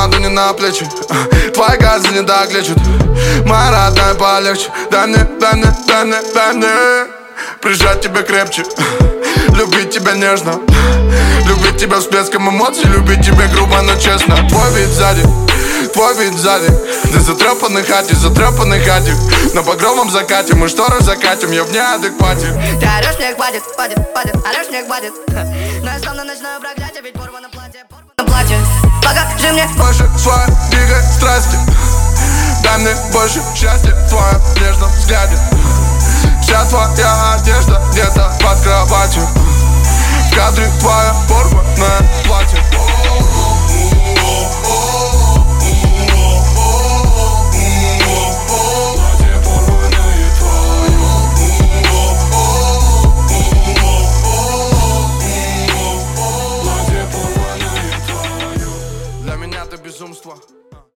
ладони на плечи. Твои газы не так лечат. Моя родная, полегче. Дай мне прижать тебя крепче. Любить тебя нежно. Любить тебя всплеском эмоций. Любить тебя грубо, но честно. Твой вид сзади. Ты затрепанный хатик. На багровом закате мы шторы закатим. Я в неадеквате. Ты орешь, мне хватит, орешь, мне хватит. Но я словно ночное проклятие, ведь порвано платье. Покажи мне больше своей страсти. Дай мне больше счастья в твоем нежном взгляде. Вся твоя одежда где-то под кроватью. В кадре твоя порванное платье.